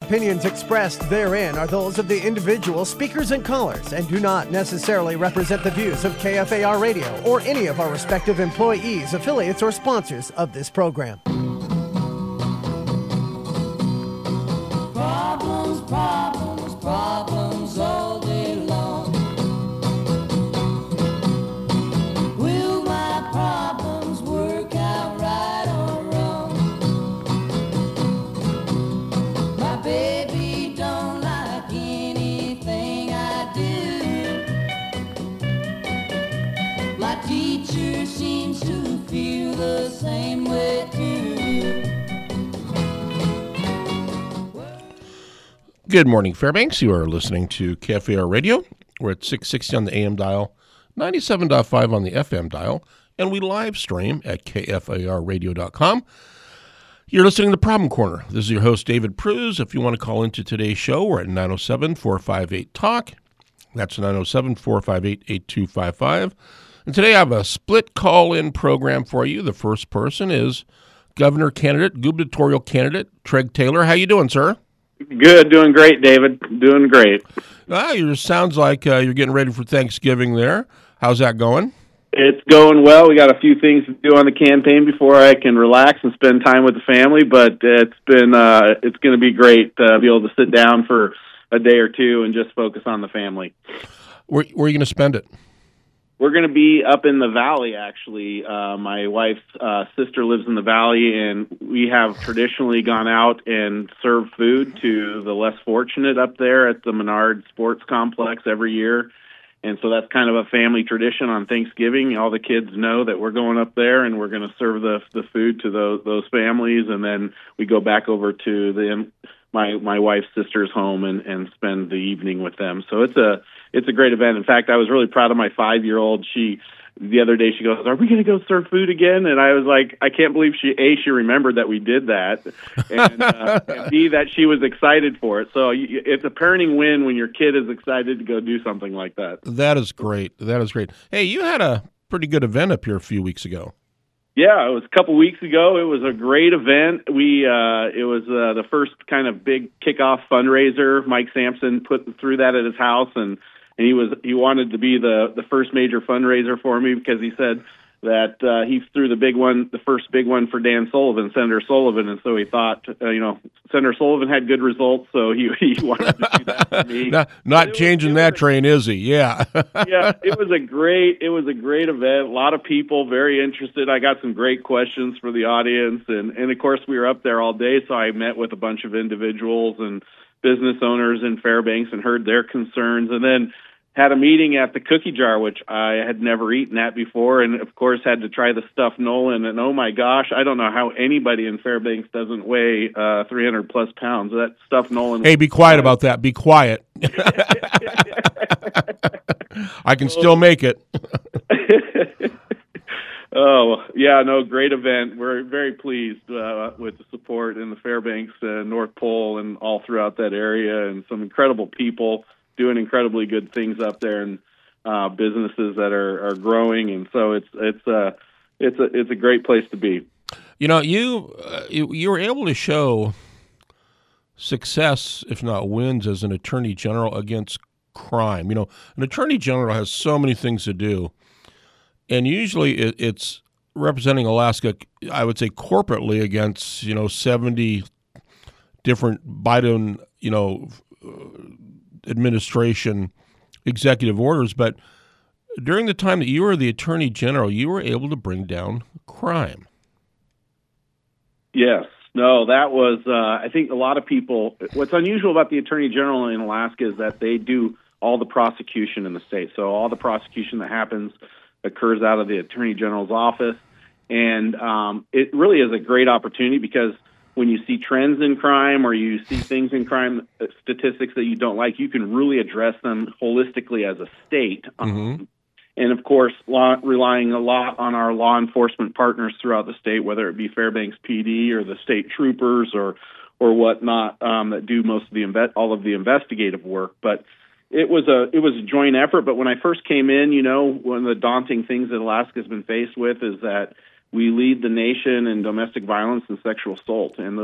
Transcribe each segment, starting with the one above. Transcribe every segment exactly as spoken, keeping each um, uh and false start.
opinions expressed therein are those of the individual speakers and callers and do not necessarily represent the views of K F A R Radio or any of our respective employees, affiliates, or sponsors of this program. Problems, problems, problems all day long. Will my problems work out right or wrong? My baby don't like anything I do. My teacher seems to feel the same way too. Good morning, Fairbanks. You are listening to K F A R Radio. We're at six sixty on the A M dial, ninety-seven point five on the F M dial, and we live stream at K F A R radio dot com. You're listening to The Problem Corner. This is your host, David Pruz. If you want to call into today's show, we're at nine oh seven, four five eight, talk. That's nine oh seven, four five eight, eight two five five. And today I have a split call-in program for you. The first person is Governor candidate, gubernatorial candidate, Treg Taylor. How you doing, sir? Good, doing great, David. Doing great. Ah, it sounds like uh, you're getting ready for Thanksgiving there. How's that going? It's going well. We got a few things to do on the campaign before I can relax and spend time with the family, but it's been uh, it's going to be great to be able to sit down for a day or two and just focus on the family. Where, where are you going to spend it? We're going to be up in the valley, actually. Uh, my wife's uh, sister lives in the valley, and we have traditionally gone out and served food to the less fortunate up there at the Menard Sports Complex every year. And so that's kind of a family tradition on Thanksgiving. All the kids know that we're going up there, and we're going to serve the the food to those those families, and then we go back over to the my my wife's sister's home and, and spend the evening with them. So it's a It's a great event. In fact, I was really proud of my five-year-old. She, the other day, she goes, "Are we going to go serve food again?" And I was like, I can't believe she, A, she remembered that we did that, and, uh, and B, that she was excited for it. So it's a parenting win when your kid is excited to go do something like that. That is great. That is great. Hey, you had a pretty good event up here a few weeks ago. Yeah, it was a couple weeks ago. It was a great event. We uh, it was uh, the first kind of big kickoff fundraiser. Mike Sampson put through that at his house, and And he was he wanted to be the, the first major fundraiser for me because he said that uh, he threw the big one, the first big one for Dan Sullivan, Senator Sullivan, and so he thought, uh, you know, Senator Sullivan had good results, so he he wanted to do that for me. not not changing was, that was train, is he? Yeah. Yeah, it was a great it was a great event. A lot of people very interested. I got some great questions for the audience, and and of course we were up there all day, so I met with a bunch of individuals and business owners in Fairbanks and heard their concerns, and then had a meeting at the Cookie Jar, which I had never eaten at before, and of course had to try the stuffed Nolan. And oh my gosh, I don't know how anybody in Fairbanks doesn't weigh uh, three hundred plus pounds. That stuffed Nolan. Hey, be quiet about that. Be quiet. I can still make it. Oh, yeah, no, great event. We're very pleased uh, with the support in the Fairbanks, uh, North Pole, and all throughout that area, and some incredible people doing incredibly good things up there, and uh, businesses that are, are growing, and so it's it's uh, it's a it's a great place to be. You know, you uh, you, you were able to show success, if not wins, as an attorney general against crime. You know, an attorney general has so many things to do, and usually it, it's representing Alaska, I would say, corporately against, you know, seventy different Biden, you know, administration executive orders. But during the time that you were the attorney general, you were able to bring down crime. Yes. No, that was, uh, I think a lot of people, what's unusual about the attorney general in Alaska is that they do all the prosecution in the state. So all the prosecution that happens occurs out of the attorney general's office. And um, it really is a great opportunity because when you see trends in crime or you see things in crime statistics that you don't like, you can really address them holistically as a state. Mm-hmm. Um, and, of course, law, relying a lot on our law enforcement partners throughout the state, whether it be Fairbanks P D or the state troopers or or whatnot um, that do most of the inve- all of the investigative work. But it was a it was a joint effort. But when I first came in, you know, one of the daunting things that Alaska has been faced with is that we lead the nation in domestic violence and sexual assault, and those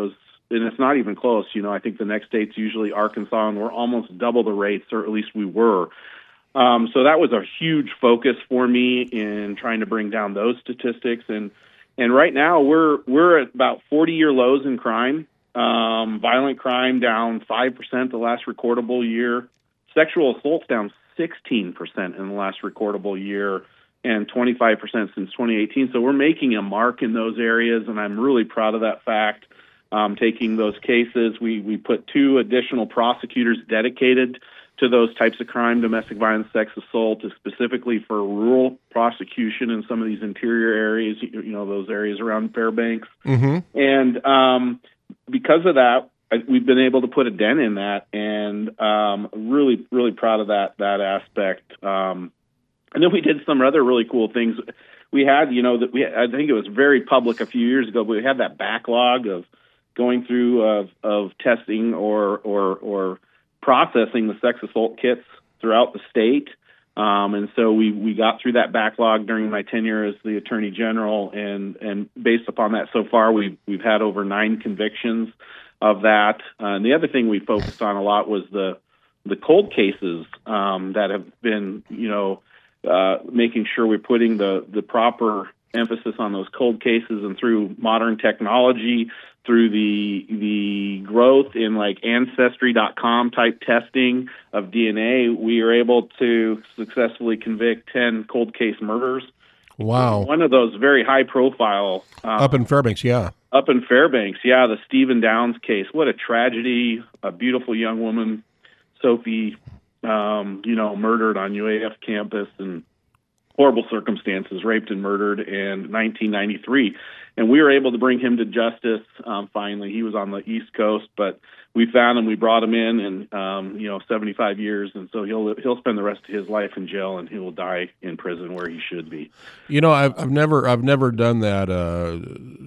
and it's not even close. You know, I think the next state's usually Arkansas, and we're almost double the rates, or at least we were. Um, so that was a huge focus for me in trying to bring down those statistics. And and right now we're we're at about forty-year lows in crime. Um, violent crime down five percent the last recordable year. Sexual assaults down sixteen percent in the last recordable year, and twenty-five percent since twenty eighteen. So we're making a mark in those areas, and I'm really proud of that fact. Um, taking those cases, we, we put two additional prosecutors dedicated to those types of crime, domestic violence, sex assault, specifically for rural prosecution in some of these interior areas, you know, those areas around Fairbanks. Mm-hmm. And um, because of that, we've been able to put a dent in that, and um, really, really proud of that that aspect. Um, and then we did some other really cool things. We had, you know, that we I think it was very public a few years ago, but we had that backlog of going through of, of testing or or or processing the sex assault kits throughout the state. Um, and so we, we got through that backlog during my tenure as the Attorney General, and, and based upon that, so far we've we've had over nine convictions of that. Uh, and the other thing we focused on a lot was the the cold cases um, that have been, you know, uh, making sure we're putting the the proper emphasis on those cold cases, and through modern technology, through the the growth in like Ancestry dot com type testing of D N A, we are able to successfully convict ten cold case murders. Wow. One of those very high profile. Um, Up in Fairbanks, yeah. Up in Fairbanks, yeah, the Stephen Downs case. What a tragedy. A beautiful young woman, Sophie, um, you know, murdered on U A F campus, and horrible circumstances, raped and murdered in nineteen ninety-three. And we were able to bring him to justice um, finally. He was on the East Coast, but we found him, we brought him in, and, um, you know, seventy-five years. And so he'll he'll spend the rest of his life in jail, and he will die in prison where he should be. You know, I've, I've never I've never done that, uh,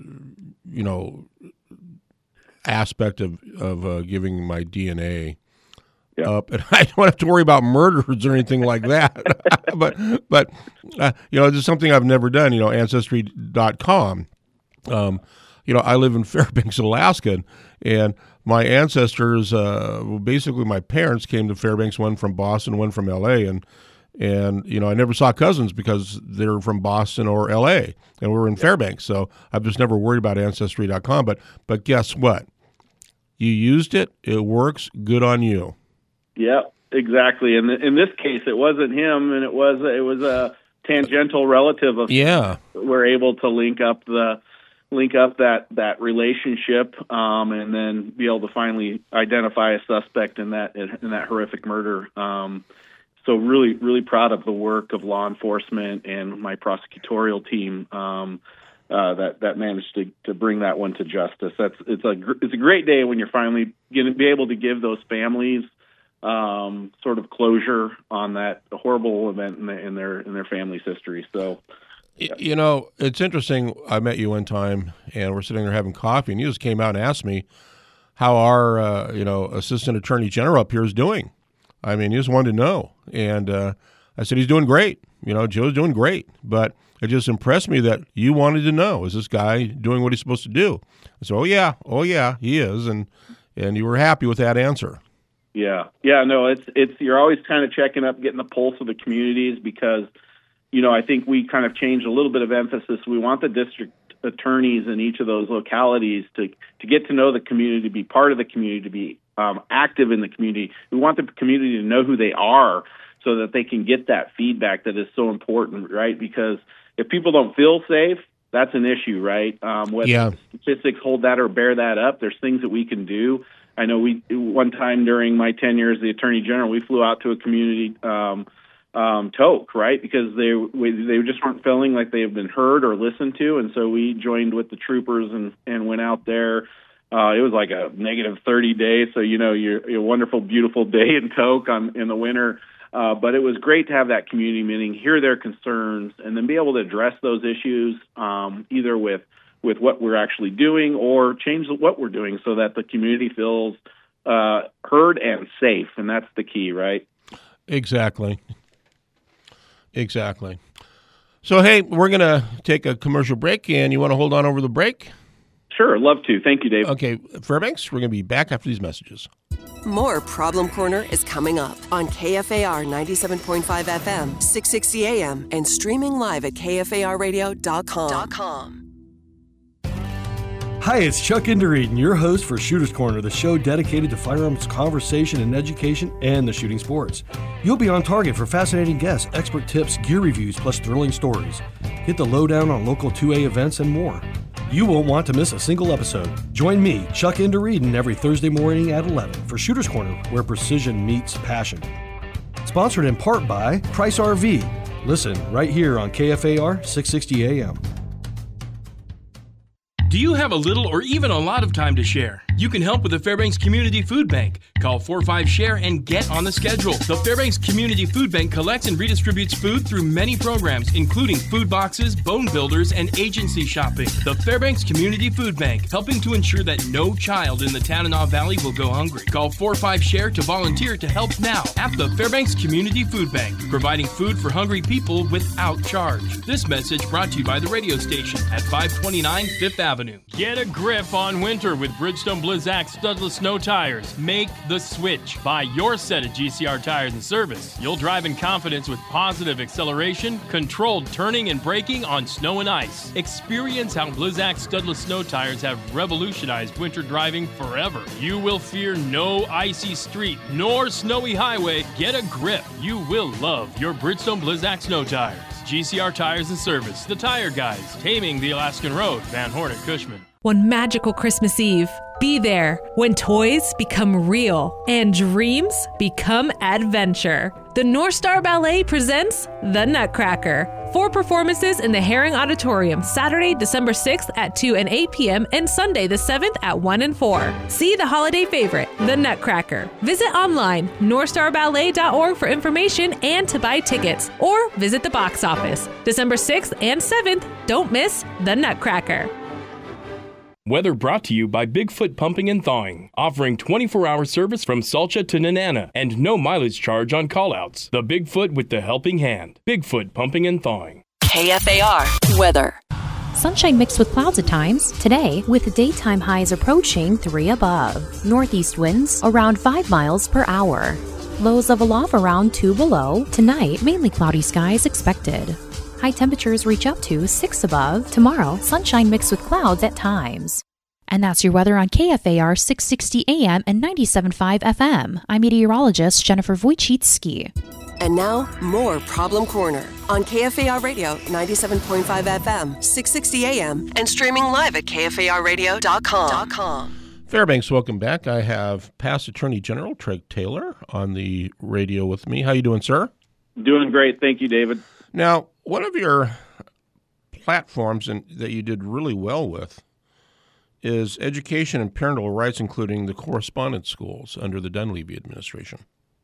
you know, aspect of, of uh, giving my D N A. Yeah. Up, and I don't have to worry about murders or anything like that. but, but uh, you know, it's something I've never done. You know, Ancestry dot com. Um, you know, I live in Fairbanks, Alaska, and my ancestors, uh, well, basically my parents came to Fairbanks, one from Boston, one from L A, and and you know, I never saw cousins because they're from Boston or L A, and we were in yeah. Fairbanks. So I've just never worried about Ancestry dot com. But but guess what? You used it. It works. Good on you. Yeah, exactly. And in this case, it wasn't him, and it was it was a tangential relative of. Yeah, we're able to link up the link up that that relationship, um, and then be able to finally identify a suspect in that in that horrific murder. Um, so really, really proud of the work of law enforcement and my prosecutorial team. Um, Uh, that that managed to, to bring that one to justice. That's it's a it's a great day when you're finally going to be able to give those families um, sort of closure on that horrible event in, the, in their in their family's history. So, yeah. You know, it's interesting. I met you one time, and we're sitting there having coffee, and you just came out and asked me how our uh, you know Assistant Attorney General up here is doing. I mean, you just wanted to know, and uh, I said he's doing great. You know, Joe's doing great, but it just impressed me that you wanted to know, is this guy doing what he's supposed to do? I said, oh, yeah, oh, yeah, he is, and and you were happy with that answer. Yeah, yeah, no, it's it's you're always kind of checking up, getting the pulse of the communities, because, you know, I think we kind of changed a little bit of emphasis. We want the district attorneys in each of those localities to, to get to know the community, to be part of the community, to be um, active in the community. We want the community to know who they are so that they can get that feedback that is so important, right? Because if people don't feel safe, that's an issue, right? Um, whether yeah. statistics hold that or bear that up, there's things that we can do. I know we one time during my tenure as the Attorney General, we flew out to a community, um, um, Tok, right? Because they we, they just weren't feeling like they have been heard or listened to, and so we joined with the troopers and, and went out there. Uh, it was like a negative thirty days, so you know, you're, you're a wonderful, beautiful day in Tok on, in the winter. Uh, but it was great to have that community meeting, hear their concerns, and then be able to address those issues um, either with with what we're actually doing or change what we're doing so that the community feels uh, heard and safe. And that's the key, right? Exactly. Exactly. So, hey, we're going to take a commercial break, and you want to hold on over the break? Sure, love to. Thank you, Dave. Okay, Fairbanks, we're going to be back after these messages. More Problem Corner is coming up on K F A R ninety-seven point five F M, six sixty A M, and streaming live at K F A R radio dot com. Hi, it's Chuck Indereden, your host for Shooter's Corner, the show dedicated to firearms conversation and education and the shooting sports. You'll be on target for fascinating guests, expert tips, gear reviews, plus thrilling stories. Get the lowdown on local two A events and more. You won't want to miss a single episode. Join me, Chuck Indereden, every Thursday morning at eleven for Shooter's Corner, where precision meets passion. Sponsored in part by Price R V. Listen right here on K F A R six sixty A M. Do you have a little or even a lot of time to share? You can help with the Fairbanks Community Food Bank. Call four five share and get on the schedule. The Fairbanks Community Food Bank collects and redistributes food through many programs, including food boxes, bone builders, and agency shopping. The Fairbanks Community Food Bank, helping to ensure that no child in the Tanana Valley will go hungry. Call four five share to volunteer to help now at the Fairbanks Community Food Bank, providing food for hungry people without charge. This message brought to you by the radio station at five twenty-nine Fifth Avenue. Get a grip on winter with Bridgestone Blizzak Studless Snow Tires. Make the switch. Buy your set of G C R tires and service. You'll drive in confidence with positive acceleration, controlled turning and braking on snow and ice. Experience how Blizzak Studless Snow Tires have revolutionized winter driving forever. You will fear no icy street nor snowy highway. Get a grip. You will love your Bridgestone Blizzak Snow Tires. G C R Tires and Service, The Tire Guys, Taming the Alaskan Road, Van Horn and Cushman. One magical Christmas Eve, be there when toys become real and dreams become adventure. The North Star Ballet presents The Nutcracker. Four performances in the Herring Auditorium, Saturday, December sixth at two and eight p.m. and Sunday the seventh at one and four. See the holiday favorite, The Nutcracker. Visit online, north star ballet dot org for information and to buy tickets, or visit the box office. December sixth and seventh, don't miss The Nutcracker. Weather brought to you by Bigfoot Pumping and Thawing, offering twenty-four hour service from Salcha to Nenana and no mileage charge on callouts. The Bigfoot with the helping hand. Bigfoot Pumping and Thawing. K F A R weather. Sunshine mixed with clouds at times. Today, with daytime highs approaching three above. Northeast winds around five miles per hour. Lows level off around two below. Tonight, mainly cloudy skies expected. High temperatures reach up to six above. Tomorrow, sunshine mixed with clouds at times. And that's your weather on K F A R six sixty A M and ninety-seven point five F M. I'm meteorologist Jennifer Wojcicki. And now, more Problem Corner on K F A R Radio ninety-seven point five F M, six sixty A M, and streaming live at K F A R radio dot com. Fairbanks, welcome back. I have past Attorney General Treg Taylor on the radio with me. How you doing, sir? Doing great. Thank you, David. Now, one of your platforms and that you did really well with is education and parental rights, including the correspondence schools under the Dunleavy administration.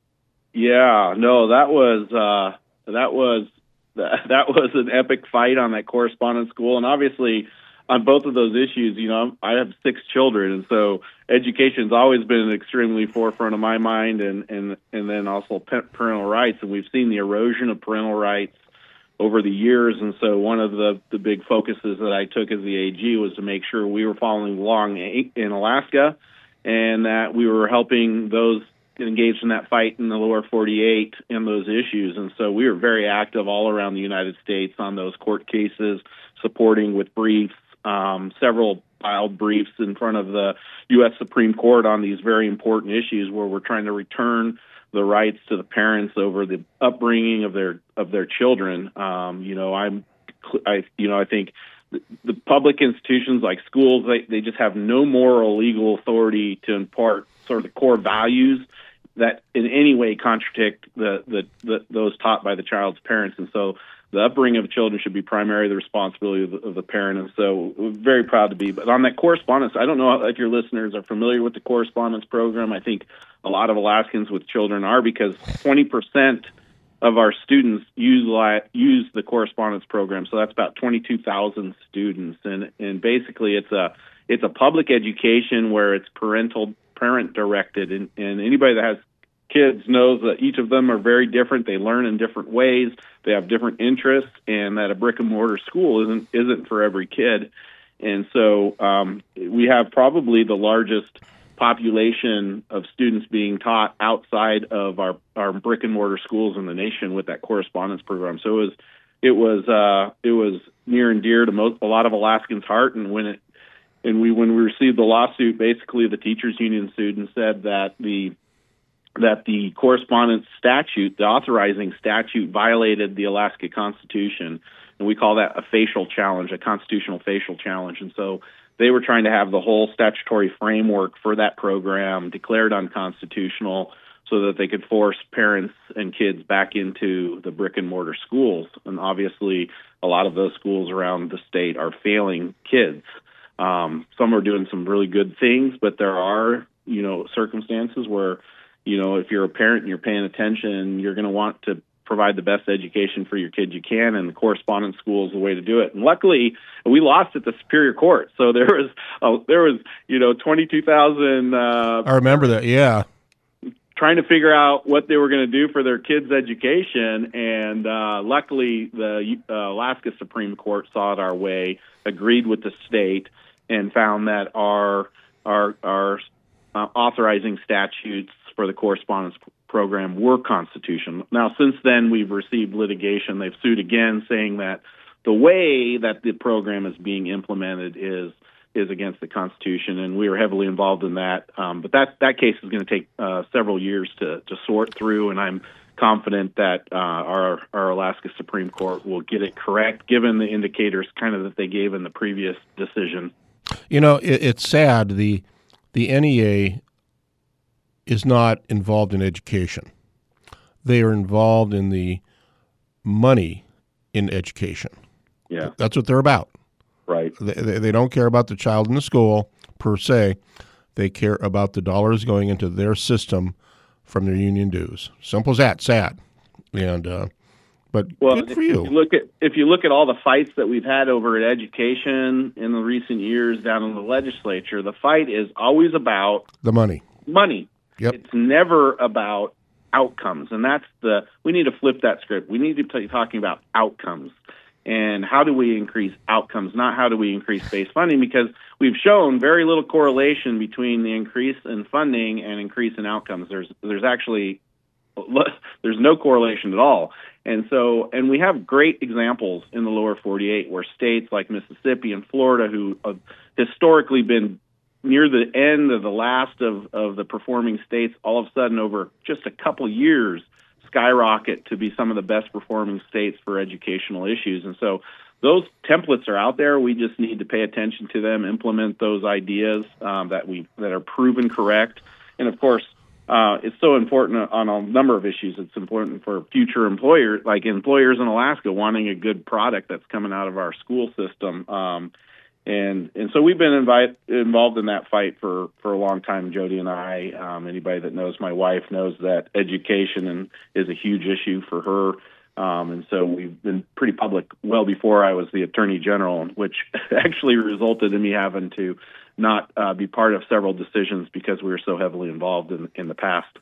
Yeah, no, that was uh, that was that was an epic fight on that correspondence school, and obviously on both of those issues, you know, I have six children, and so education's always been extremely forefront of my mind, and and and then also parental rights, and we've seen the erosion of parental rights over the years, and so one of the, the big focuses that I took as the A G was to make sure we were following along in Alaska and that we were helping those engaged in that fight in the lower forty-eight in those issues. And so we were very active all around the United States on those court cases, supporting with briefs, um, several filed briefs in front of the U S Supreme Court on these very important issues where we're trying to return the rights to the parents over the upbringing of their of their children. Um, you know, I'm, I, you know, I think the, the public institutions like schools, they, they just have no moral legal authority to impart sort of the core values that in any way contradict the, the, the those taught by the child's parents. And so the upbringing of children should be primarily the responsibility of the, of the parent. And so we're very proud to be. But on that correspondence, I don't know if your listeners are familiar with the correspondence program. I think a lot of Alaskans with children are, because twenty percent of our students use use the correspondence program. So that's about twenty-two thousand students. And and basically it's a it's a public education where it's parental parent directed, and, and anybody that has kids knows that each of them are very different. They learn in different ways. They have different interests, and that a brick and mortar school isn't isn't for every kid. And so um, we have probably the largest population of students being taught outside of our, our brick and mortar schools in the nation with that correspondence program. So it was it was uh, it was near and dear to most a lot of Alaskans' heart. And when it and we when we received the lawsuit, basically the teachers union sued and said that the that the correspondence statute, the authorizing statute, violated the Alaska Constitution, and we call that a facial challenge, a constitutional facial challenge. And so they were trying to have the whole statutory framework for that program declared unconstitutional so that they could force parents and kids back into the brick and mortar schools. And obviously, a lot of those schools around the state are failing kids. Um, some are doing some really good things, but there are, you know, circumstances where, you know, if you're a parent and you're paying attention, you're going to want to provide the best education for your kids you can, and the correspondence school is the way to do it. And luckily, we lost at the Superior Court, so there was uh, there was you know twenty-two thousand. Uh, I remember that. Yeah, trying to figure out what they were going to do for their kids' education, and uh, luckily, the uh, Alaska Supreme Court saw it our way, agreed with the state, and found that our our our uh, authorizing statutes for the correspondence program were constitutional. Now, since then, we've received litigation. They've sued again, saying that the way that the program is being implemented is is against the Constitution, and we were heavily involved in that. Um, but that that case is going to take uh, several years to, to sort through, and I'm confident that uh, our our Alaska Supreme Court will get it correct, given the indicators kind of that they gave in the previous decision. You know, it, it's sad. The the N E A is not involved in education. They are involved in the money in education. Yeah, that's what they're about. Right. They, they, they don't care about the child in the school per se. They care about the dollars going into their system from their union dues. Simple as that. Sad. And uh, but well, good for if you. you look at if you look at all the fights that we've had over at education in the recent years down in the legislature, the fight is always about the money. Money. Yep. It's never about outcomes, and that's the we need to flip that script. We need to be talking about outcomes, and how do we increase outcomes, not how do we increase base funding, because we've shown very little correlation between the increase in funding and increase in outcomes. There's there's actually there's no correlation at all, and so and we have great examples in the lower forty-eight where states like Mississippi and Florida, who have historically been near the end of the last of, of the performing states, all of a sudden over just a couple years skyrocket to be some of the best performing states for educational issues. And so those templates are out there. We just need to pay attention to them, implement those ideas um, that we that are proven correct. And of course, uh, it's so important on a number of issues. It's important for future employers, like employers in Alaska, wanting a good product that's coming out of our school system. Um, And and so we've been invite, involved in that fight for, for a long time, Jody and I. Um, anybody that knows my wife knows that education and, is a huge issue for her. Um, and so we've been pretty public well before I was the Attorney General, which actually resulted in me having to not uh, be part of several decisions because we were so heavily involved in, in the past.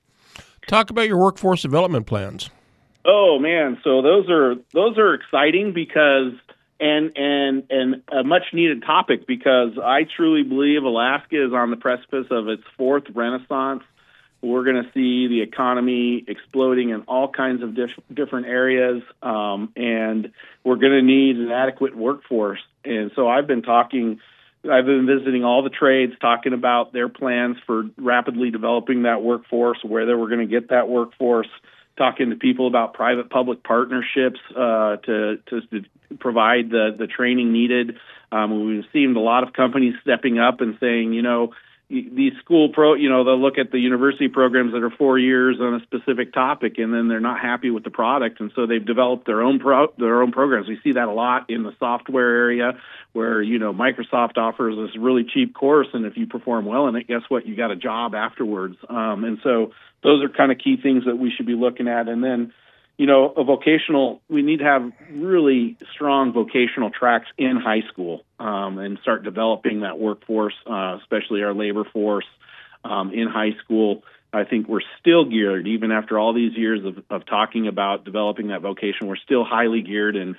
Talk about your workforce development plans. Oh, man. So those are those are exciting because And and and a much needed topic, because I truly believe Alaska is on the precipice of its fourth renaissance. We're going to see the economy exploding in all kinds of diff- different areas, um, and we're going to need an adequate workforce. And so I've been talking, I've been visiting all the trades, talking about their plans for rapidly developing that workforce, where they were going to get that workforce, talking to people about private-public partnerships uh, to, to to provide the, the training needed. Um, we've seen a lot of companies stepping up and saying, you know, these school pro, you know, they'll look at the university programs that are four years on a specific topic, and then they're not happy with the product, and so they've developed their own pro, their own programs. We see that a lot in the software area, where you know Microsoft offers this really cheap course, and if you perform well in it, guess what? You got a job afterwards. Um, and so those are kind of key things that we should be looking at, and then. You know, a vocational, we need to have really strong vocational tracks in high school um, and start developing that workforce, uh, especially our labor force um, in high school. I think we're still geared, even after all these years of, of talking about developing that vocation, we're still highly geared in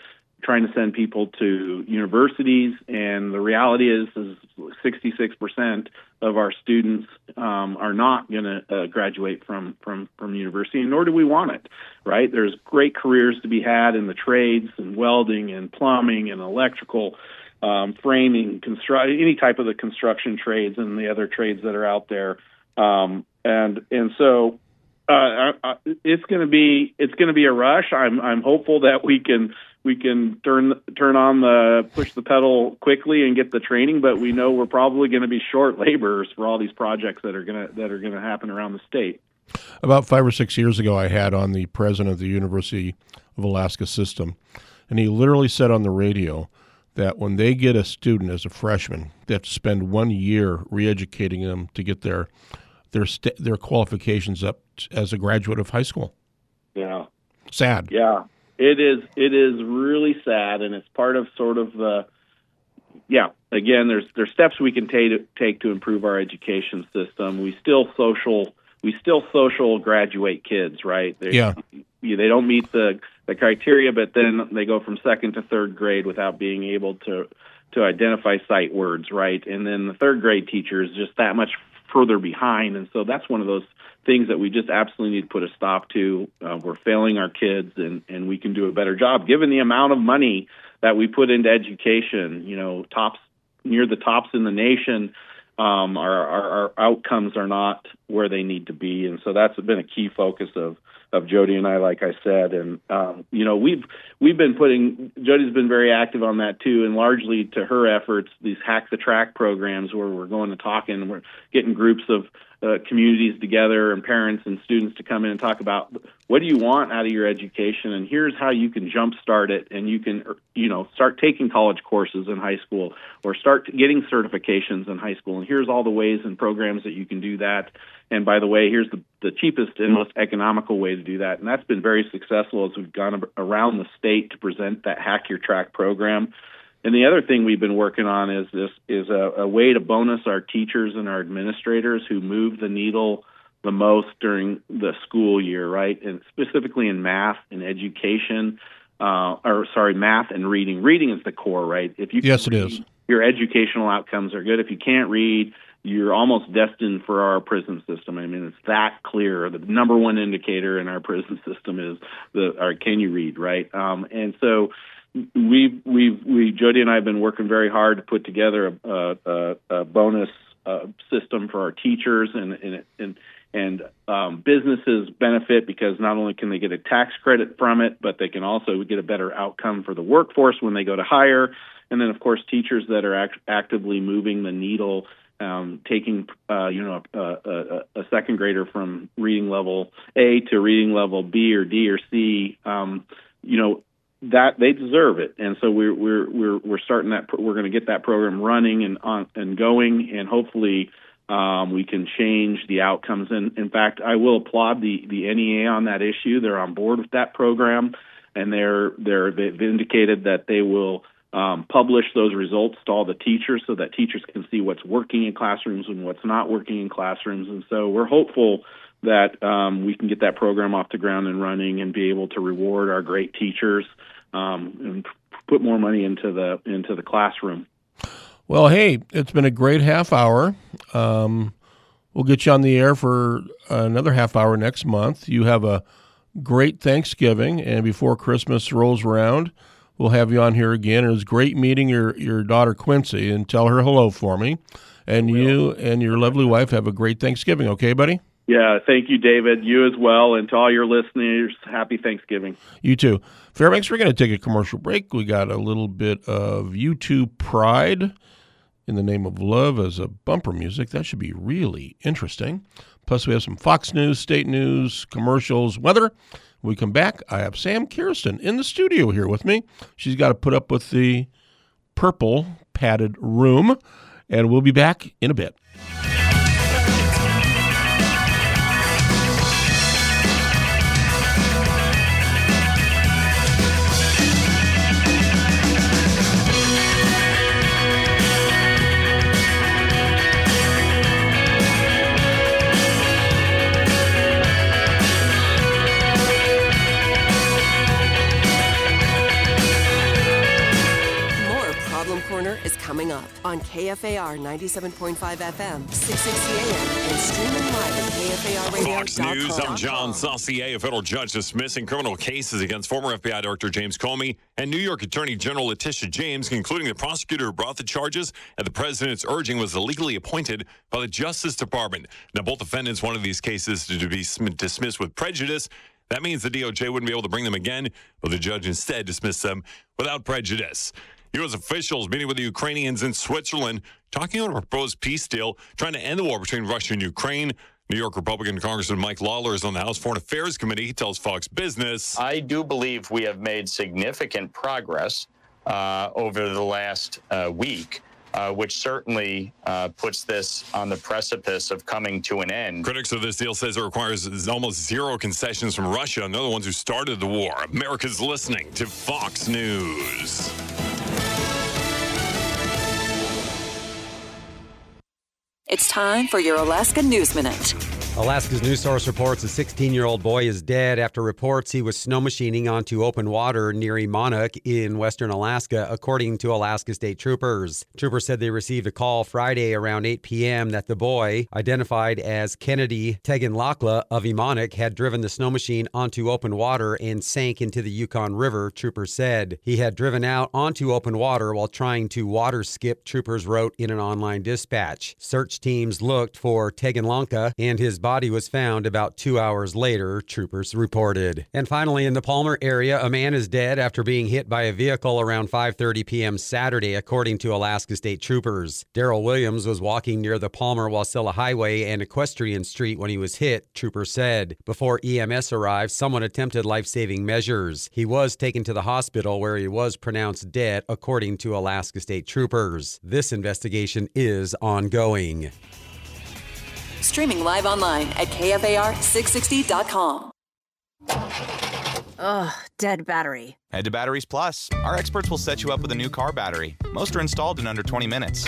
trying to send people to universities, and the reality is, is sixty-six percent of our students um, are not going to uh, graduate from, from, from university, nor do we want it, right? There's great careers to be had in the trades and welding and plumbing and electrical, um, framing, construct, any type of the construction trades and the other trades that are out there. Um, and and so uh, I, it's going to be it's going to be a rush. I'm I'm hopeful that we can. We can turn turn on the push the pedal quickly and get the training, but we know we're probably going to be short laborers for all these projects that are going to that are going to happen around the state. About five or six years ago, I had on the president of the University of Alaska System, and he literally said on the radio that when they get a student as a freshman, they have to spend one year re-educating them to get their their st- their qualifications up t- as a graduate of high school. Yeah, sad. Yeah. It is. It is really sad, and it's part of sort of the. Yeah. Again, there's there's steps we can take take to improve our education system. We still social. We still social graduate kids, right? They, yeah. They don't meet the the criteria, but then they go from second to third grade without being able to to identify sight words, right? And then the third grade teacher is just that much further behind, and so that's one of those things that we just absolutely need to put a stop to. Uh, we're failing our kids, and, and we can do a better job given the amount of money that we put into education. You know, tops near the tops in the nation, um, our, our, our outcomes are not where they need to be, and so that's been a key focus of of Jody and I, like I said. And um, you know, we've we've been putting Jody's been very active on that too, and largely to her efforts, these Hack the Track programs where we're going to talk and we're getting groups of Uh, communities together and parents and students to come in and talk about what do you want out of your education, and here's how you can jumpstart it, and you can, you know, start taking college courses in high school or start getting certifications in high school, and here's all the ways and programs that you can do that. And by the way, here's the, the cheapest and most economical way to do that, and that's been very successful as we've gone around the state to present that Hack Your Track program. And the other thing we've been working on is this is a, a way to bonus our teachers and our administrators who move the needle the most during the school year, right? And specifically in math and education, uh, or sorry, math and reading. Reading is the core, right? If you yes, it read, is. Your educational outcomes are good. If you can't read, you're almost destined for our prison system. I mean, it's that clear. The number one indicator in our prison system is the, or can you read, right? Um, and so. We've, we've, we, Jody and I have been working very hard to put together a, a, a bonus uh, system for our teachers, and and and, and um, businesses benefit because not only can they get a tax credit from it, but they can also get a better outcome for the workforce when they go to hire. And then, of course, teachers that are act- actively moving the needle, um, taking uh, you know a, a, a second grader from reading level A to reading level B or D or C, um, you know. That they deserve it, and so we're we're we're we're starting that. We're going to get that program running and on and going, and hopefully um, we can change the outcomes. And in fact, I will applaud the the N E A on that issue. They're on board with that program, and they're they're they've indicated that they will um, publish those results to all the teachers so that teachers can see what's working in classrooms and what's not working in classrooms. And so we're hopeful that um, we can get that program off the ground and running and be able to reward our great teachers. Um, and put more money into the into the classroom. Well, hey, it's been a great half hour. Um, we'll get you on the air for another half hour next month. You have a great Thanksgiving, and before Christmas rolls around, we'll have you on here again. It was great meeting your, your daughter Quincy, and tell her hello for me. And you and your lovely wife have a great Thanksgiving, okay, buddy? Yeah, thank you, David. You as well, and to all your listeners, happy Thanksgiving. You too. Fairbanks, we're going to take a commercial break. We got a little bit of U two Pride in the Name of Love as a bumper music. That should be really interesting. Plus, we have some Fox News, state news, commercials, weather. When we come back, I have Sam Kirsten in the studio here with me. She's got to put up with the purple padded room, and we'll be back in a bit. on K F A R ninety-seven point five F M, six sixty A M, and streaming live at K F A R radio dot com. Fox News, I'm John Saucier. A federal judge dismissing criminal cases against former F B I Director James Comey and New York Attorney General Letitia James, concluding the prosecutor who brought the charges at the president's urging was illegally appointed by the Justice Department. Now, both defendants wanted these cases to be dismissed with prejudice. That means the D O J wouldn't be able to bring them again, but the judge instead dismissed them without prejudice. U S officials meeting with the Ukrainians in Switzerland, talking about a proposed peace deal, trying to end the war between Russia and Ukraine. New York Republican Congressman Mike Lawler is on the House Foreign Affairs Committee. He tells Fox Business, I do believe we have made significant progress uh, over the last uh, week. Uh, which certainly uh, puts this on the precipice of coming to an end. Critics of this deal says it requires almost zero concessions from Russia, and they're the ones who started the war. America's listening to Fox News. It's time for your Alaska News Minute. Alaska's news source reports a sixteen-year-old boy is dead after reports he was snow machining onto open water near Emonuk in western Alaska, according to Alaska State Troopers. Troopers said they received a call Friday around eight p.m. that the boy, identified as Kennedy Teganlakla of Emonuk, had driven the snow machine onto open water and sank into the Yukon River, troopers said. He had driven out onto open water while trying to water skip, troopers wrote in an online dispatch. Search teams looked for Teganlakla, and his body was found about two hours later, troopers reported. And finally, in the Palmer area, a man is dead after being hit by a vehicle around five thirty p.m. Saturday, according to Alaska State Troopers. Daryl Williams was walking near the Palmer-Wasilla Highway and Equestrian Street when he was hit, troopers said. Before E M S arrived, someone attempted life-saving measures. He was taken to the hospital where he was pronounced dead, according to Alaska State Troopers. This investigation is ongoing. Streaming live online at K F A R six sixty dot com. Ugh, dead battery. Head to Batteries Plus. Our experts will set you up with a new car battery. Most are installed in under twenty minutes.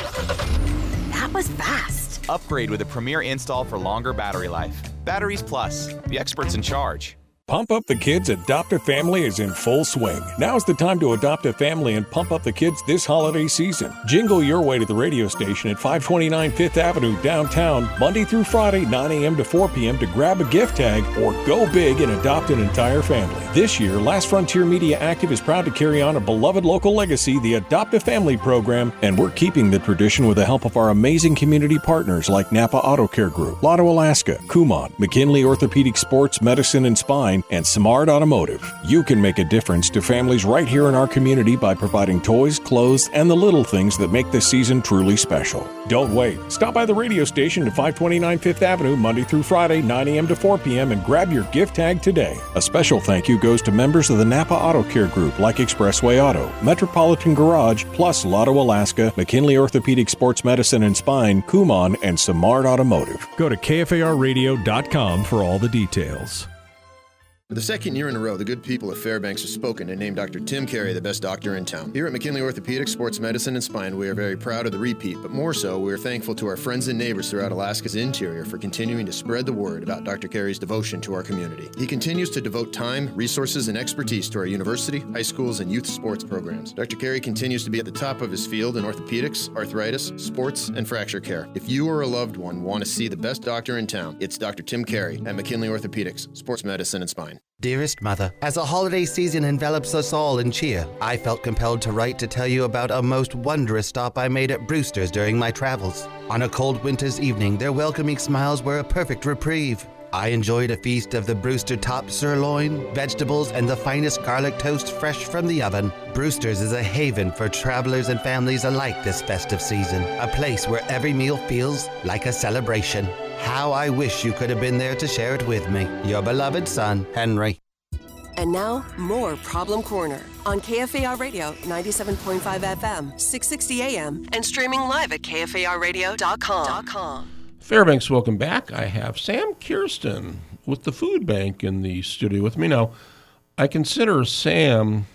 That was fast. Upgrade with a premier install for longer battery life. Batteries Plus. The experts in charge. Pump Up the Kids Adopt a Family is in full swing. Now's the time to adopt a family and pump up the kids this holiday season. Jingle your way to the radio station at five twenty-nine Fifth Avenue downtown, Monday through Friday, nine a.m. to four p.m. to grab a gift tag or go big and adopt an entire family. This year, Last Frontier Media Active is proud to carry on a beloved local legacy, the Adopt a Family program, and we're keeping the tradition with the help of our amazing community partners like Napa Auto Care Group, Lotto Alaska, Kumon, McKinley Orthopedic Sports, Medicine and Spine, and Smart Automotive. You can make a difference to families right here in our community by providing toys, clothes, and the little things that make this season truly special. Don't wait. Stop by the radio station at five twenty-nine Fifth Avenue, Monday through Friday, nine a.m. to four p.m. and grab your gift tag today. A special thank you goes to members of the Napa Auto Care Group like Expressway Auto, Metropolitan Garage, plus Lotto Alaska, McKinley Orthopedic Sports Medicine and Spine, Kumon, and Smart Automotive. Go to K F A R radio dot com for all the details. For the second year in a row, the good people of Fairbanks have spoken and named Doctor Tim Carey the best doctor in town. Here at McKinley Orthopedic, Sports Medicine, and Spine, we are very proud of the repeat, but more so, we are thankful to our friends and neighbors throughout Alaska's interior for continuing to spread the word about Doctor Carey's devotion to our community. He continues to devote time, resources, and expertise to our university, high schools, and youth sports programs. Doctor Carey continues to be at the top of his field in orthopedics, arthritis, sports, and fracture care. If you or a loved one want to see the best doctor in town, it's Doctor Tim Carey at McKinley Orthopedics, Sports Medicine, and Spine. Dearest Mother, as a holiday season envelops us all in cheer, I felt compelled to write to tell you about a most wondrous stop I made at Brewster's during my travels. On a cold winter's evening, their welcoming smiles were a perfect reprieve. I enjoyed a feast of the Brewster top sirloin, vegetables, and the finest garlic toast fresh from the oven. Brewster's is a haven for travelers and families alike this festive season, a place where every meal feels like a celebration. How I wish you could have been there to share it with me. Your beloved son, Henry. And now, more Problem Corner on K F A R Radio ninety-seven point five F M, six sixty A M, and streaming live at K F A R radio dot com. Fairbanks, welcome back. I have Sam Kirsten with the Food Bank in the studio with me. Now, I consider Sam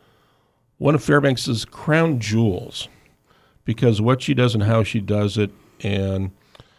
one of Fairbanks' crown jewels because what she does and how she does it. And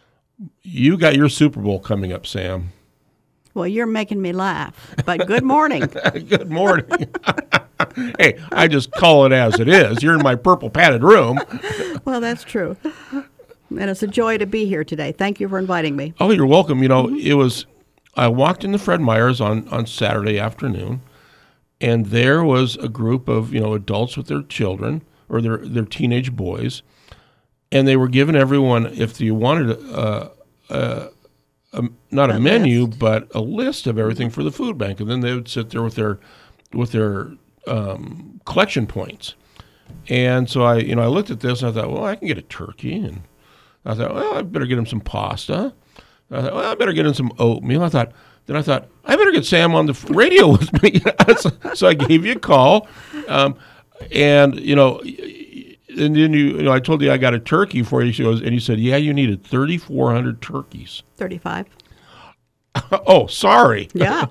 you got your Super Bowl coming up, Sam. Well, you're making me laugh, but good morning. Good morning. Hey, I just call it as it is. You're in my purple padded room. Well, that's true. And it's a joy to be here today. Thank you for inviting me. Oh, you're welcome. You know, mm-hmm. it was, I walked into Fred Meyer's on, on Saturday afternoon, and there was a group of, you know, adults with their children or their, their teenage boys, and they were giving everyone, if you wanted a, a, a not a, a menu, list. but a list of everything for the food bank, and then they would sit there with their with their um, collection points. And so I, you know, I looked at this and I thought, well, I can get a turkey, and I thought, well, I better get him some pasta. I thought, well, I better get him some oatmeal. I thought, then I thought, I better get Sam on the radio with me. so, so I gave you a call, um, and you know. And then you, you know, I told you I got a turkey for you. She goes, and you said, yeah, you needed thirty-four hundred turkeys. thirty-five. Oh, sorry. Yeah.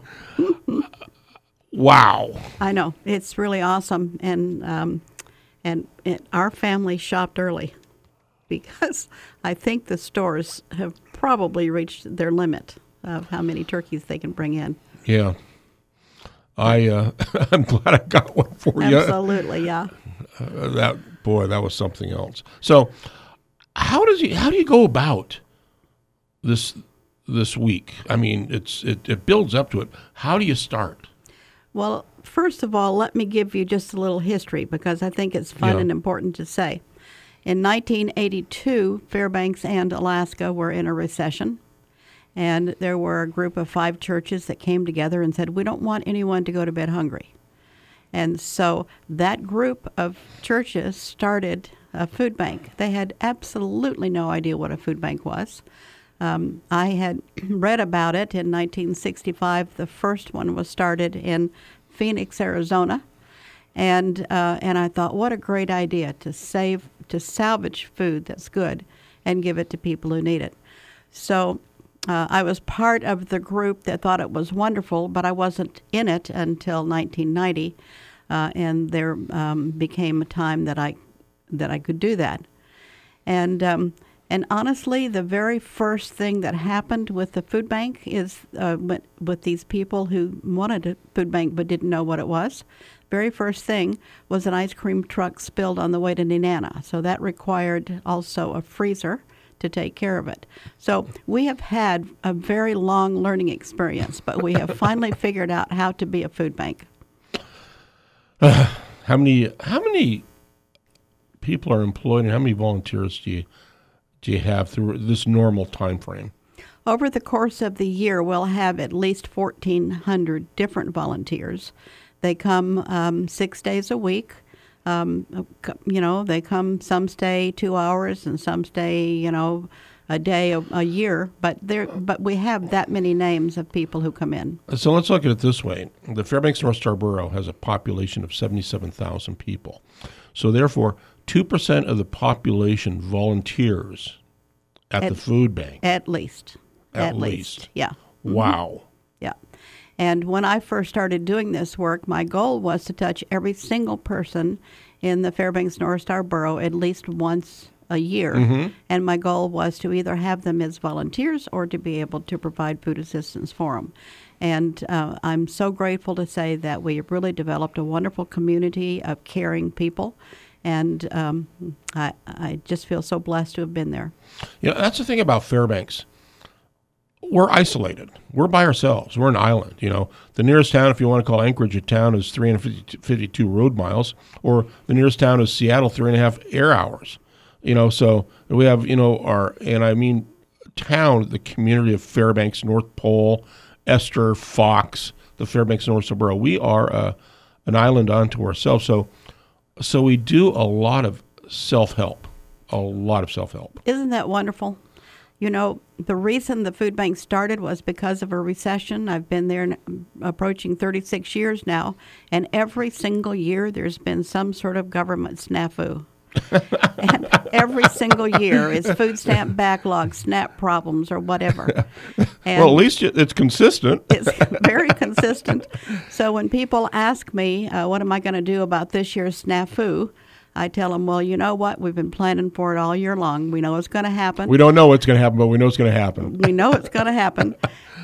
Wow. I know. It's really awesome. And um, and it, our family shopped early because I think the stores have probably reached their limit of how many turkeys they can bring in. Yeah. I, uh, I'm glad I got one for you. Absolutely, yeah. Uh, that boy, that was something else. So, how does you how do you go about this this week? I mean, it's it, it builds up to it. How do you start? Well, first of all, let me give you just a little history because I think it's fun Yeah. and important to say. In nineteen eighty-two, Fairbanks and Alaska were in a recession, and there were a group of five churches that came together and said, "We don't want anyone to go to bed hungry." And so that group of churches started a food bank. They had absolutely no idea what a food bank was. Um, I had read about it in nineteen sixty-five. The first one was started in Phoenix, Arizona. And uh, and I thought, what a great idea to save, to salvage food that's good and give it to people who need it. So uh, I was part of the group that thought it was wonderful, but I wasn't in it until nineteen ninety, uh, and there um, became a time that I that I could do that. And um, and honestly, the very first thing that happened with the food bank is uh, with, with these people who wanted a food bank but didn't know what it was. Very first thing was an ice cream truck spilled on the way to Nenana. So that required also a freezer to take care of it. So we have had a very long learning experience, but we have finally figured out how to be a food bank. Uh, how many how many people are employed and how many volunteers do you do you have through this normal time frame? Over the course of the year, we'll have at least fourteen hundred different volunteers. They come um, six days a week. Um, you know, they come, some stay two hours and some stay, you know, a day, a, a year. But there, but we have that many names of people who come in. So let's look at it this way. The Fairbanks North Star Borough has a population of seventy-seven thousand people. So therefore, two percent of the population volunteers at, at the food bank. At least. At, at least. least. Yeah. Wow. Mm-hmm. Yeah. And when I first started doing this work, my goal was to touch every single person in the Fairbanks North Star Borough at least once a year. Mm-hmm. And my goal was to either have them as volunteers or to be able to provide food assistance for them. And uh, I'm so grateful to say that we have really developed a wonderful community of caring people. And um, I, I just feel so blessed to have been there. You know, that's the thing about Fairbanks. We're isolated. We're by ourselves. We're an island. You know, the nearest town, if you want to call Anchorage a town, is three hundred fifty-two road miles, or the nearest town is Seattle, three and a half air hours. You know, so we have, you know, our, and I mean, town, the community of Fairbanks, North Pole, Esther, Fox, the Fairbanks North Star Borough. We are uh, an island unto ourselves. So, so we do a lot of self-help, a lot of self-help. Isn't that wonderful? You know, the reason the food bank started was because of a recession. I've been there approaching thirty-six years now, and every single year there's been some sort of government snafu. And every single year is food stamp backlog, SNAP problems, or whatever. And well, at least it's consistent. It's very consistent. So when people ask me, uh, what am I going to do about this year's snafu, I tell them, well, you know what? We've been planning for it all year long. We know it's going to happen. We don't know what's going to happen, but we know it's going to happen. We know it's going to happen.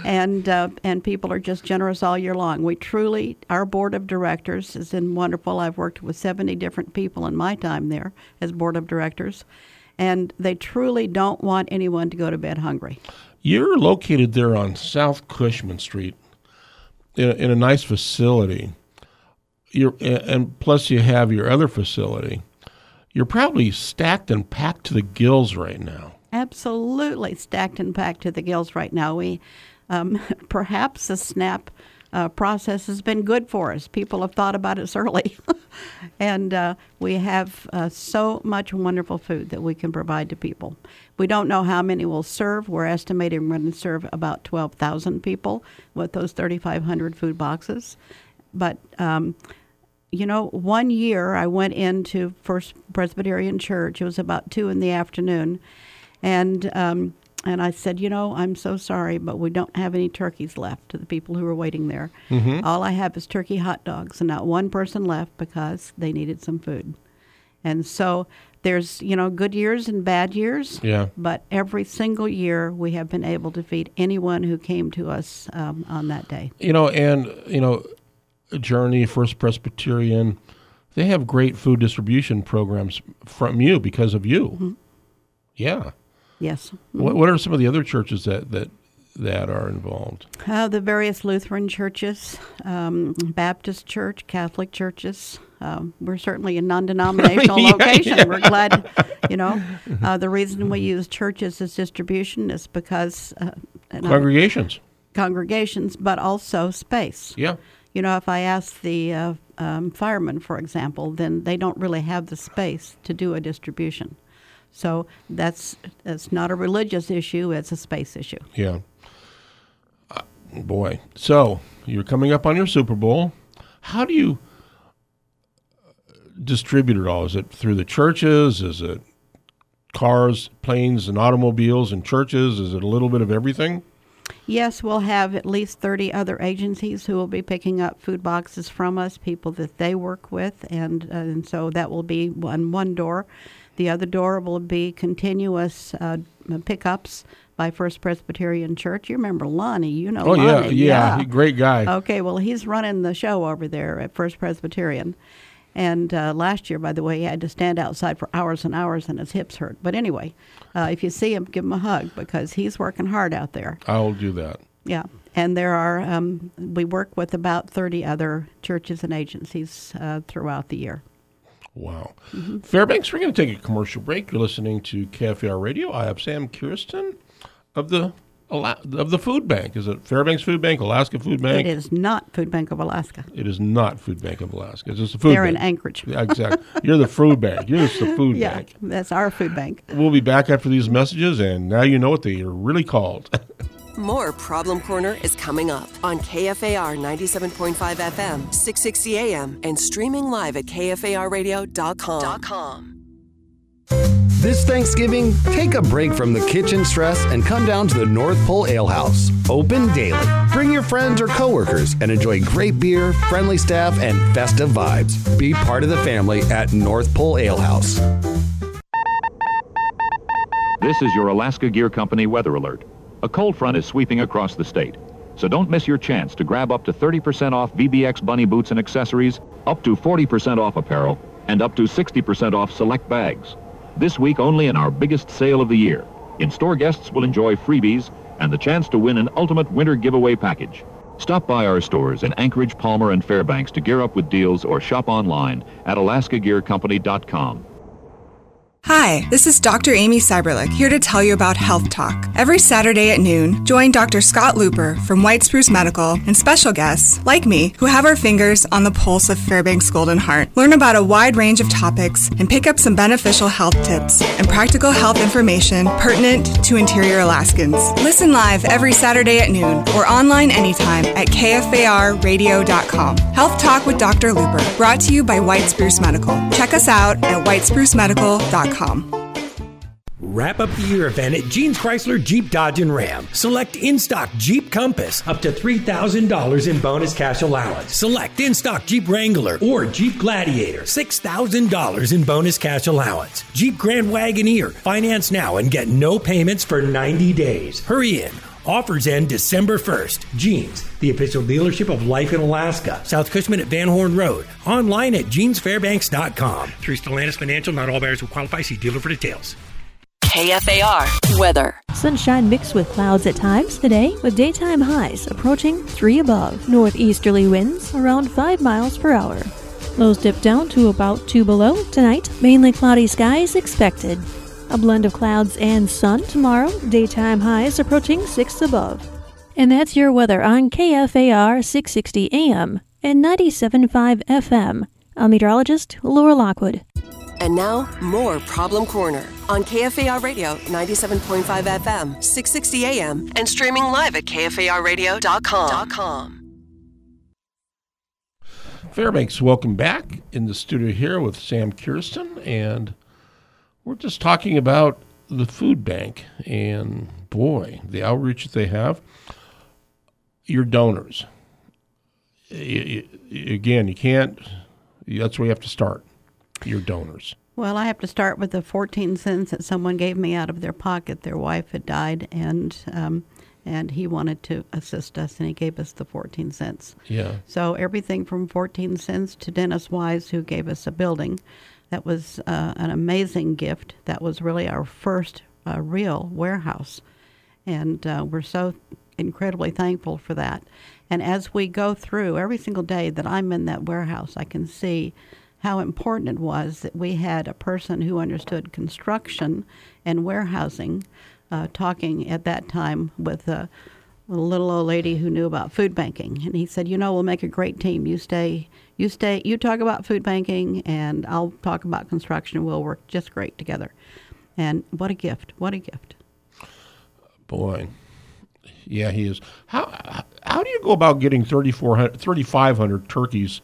and uh, and people are just generous all year long. We truly, our board of directors has been wonderful. I've worked with seventy different people in my time there as board of directors, and they truly don't want anyone to go to bed hungry. You're located there on South Cushman Street in a, in a nice facility. You're, and plus you have your other facility. You're probably stacked and packed to the gills right now. Absolutely stacked and packed to the gills right now. We um, perhaps the SNAP uh, process has been good for us. People have thought about us early, and uh, we have uh, so much wonderful food that we can provide to people. We don't know how many we'll serve. We're estimating we're going to serve about twelve thousand people with those thirty-five hundred food boxes. But um, you know, one year I went into First Presbyterian Church. It was about two in the afternoon. And um, and I said, you know, I'm so sorry, but we don't have any turkeys left to the people who are waiting there. Mm-hmm. All I have is turkey hot dogs, and not one person left because they needed some food. And so there's, you know, good years and bad years. Yeah. But every single year we have been able to feed anyone who came to us um, on that day. You know, and, you know, Journey, First Presbyterian, they have great food distribution programs from you because of you. Mm-hmm. Yeah. Yes. Mm-hmm. What What are some of the other churches that that, that are involved? Uh, the various Lutheran churches, um, Baptist church, Catholic churches. Um, we're certainly a non-denominational yeah, location. Yeah. We're glad, you know. Uh, the reason we use churches as distribution is because uh, congregations, congregations, but also space. Yeah. You know, if I ask the uh, um, firemen, for example, then they don't really have the space to do a distribution. So that's that's not a religious issue; it's a space issue. Yeah. Uh, boy, so you're coming up on your Super Bowl. How do you distribute it all? Is it through the churches? Is it cars, planes, and automobiles and churches? Is it a little bit of everything? Yes, we'll have at least thirty other agencies who will be picking up food boxes from us, people that they work with, and uh, and so that will be one one door. The other door will be continuous uh, pickups by First Presbyterian Church. You remember Lonnie, you know Oh, Lonnie. yeah, yeah, yeah. great guy. Okay, well, he's running the show over there at First Presbyterian. And uh, last year, by the way, he had to stand outside for hours and hours and his hips hurt. But anyway, uh, if you see him, give him a hug because he's working hard out there. I'll do that. Yeah. And there are, um, we work with about thirty other churches and agencies uh, throughout the year. Wow. Mm-hmm. Fairbanks, we're going to take a commercial break. You're listening to K F A R Radio. I have Sam Kirsten of the of the Food Bank. Is it Fairbanks Food Bank, Alaska Food Bank? It is not Food Bank of Alaska. It is not Food Bank of Alaska. It's just a food They're bank. in Anchorage. Yeah, exactly. You're the food bank. You're just the food yeah, bank. That's our food bank. We'll be back after these messages, and now you know what they are really called. More Problem Corner is coming up on K F A R ninety-seven point five F M, six sixty A M, and streaming live at K F A R radio dot com. This Thanksgiving, take a break from the kitchen stress and come down to the North Pole Ale House. Open daily. Bring your friends or coworkers and enjoy great beer, friendly staff, and festive vibes. Be part of the family at North Pole Ale House. This is your Alaska Gear Company weather alert. A cold front is sweeping across the state, so don't miss your chance to grab up to thirty percent off V B X Bunny boots and accessories, up to forty percent off apparel, and up to sixty percent off select bags. This week only in our biggest sale of the year. In-store guests will enjoy freebies and the chance to win an ultimate winter giveaway package. Stop by our stores in Anchorage, Palmer, and Fairbanks to gear up with deals or shop online at alaska gear company dot com. Hi, this is Doctor Amy Cyberlick here to tell you about Health Talk. Every Saturday at noon, join Doctor Scott Looper from White Spruce Medical and special guests, like me, who have our fingers on the pulse of Fairbanks Golden Heart. Learn about a wide range of topics and pick up some beneficial health tips and practical health information pertinent to interior Alaskans. Listen live every Saturday at noon or online anytime at K F A R radio dot com. Health Talk with Doctor Looper, brought to you by White Spruce Medical. Check us out at white spruce medical dot com. Wrap up the year event at Jeans Chrysler Jeep Dodge and Ram. Select in-stock Jeep Compass, up to three thousand dollars in bonus cash allowance. Select in-stock Jeep Wrangler or Jeep Gladiator, six thousand dollars in bonus cash allowance. Jeep Grand Wagoneer, finance now and get no payments for ninety days. Hurry in. Offers end December first. Jeans, the official dealership of Life in Alaska. South Cushman at Van Horn Road. Online at jeans fairbanks dot com. Through Stellantis Financial, not all buyers will qualify. See dealer for details. K F A R weather. Sunshine mixed with clouds at times today, with daytime highs approaching three above. Northeasterly winds around five miles per hour. Lows dip down to about two below tonight. Mainly cloudy skies expected. A blend of clouds and sun tomorrow. Daytime highs approaching six above. And that's your weather on K F A R six sixty A M and ninety-seven point five F M. I'm meteorologist Laura Lockwood. And now, more Problem Corner on K F A R Radio ninety-seven point five F M, six sixty A M, and streaming live at K F A R radio dot com. Fairbanks, welcome back in the studio here with Sam Kirsten, and we're just talking about the food bank and, boy, the outreach that they have. Your donors. You, you, again, you can't, that's where you have to start, your donors. Well, I have to start with the fourteen cents that someone gave me out of their pocket. Their wife had died, and um, and he wanted to assist us, and he gave us the fourteen cents. Yeah. So everything from fourteen cents to Dennis Wise, who gave us a building. That was uh, an amazing gift. That was really our first uh, real warehouse, and uh, we're so incredibly thankful for that. And as we go through every single day that I'm in that warehouse, I can see how important it was that we had a person who understood construction and warehousing uh, talking at that time with a, a little old lady who knew about food banking. And he said, you know, we'll make a great team. You stay, you stay, you talk about food banking, and I'll talk about construction. We'll work just great together. And what a gift. What a gift. Boy. Yeah, he is. How how do you go about getting thirty-four hundred, thirty-five hundred turkeys?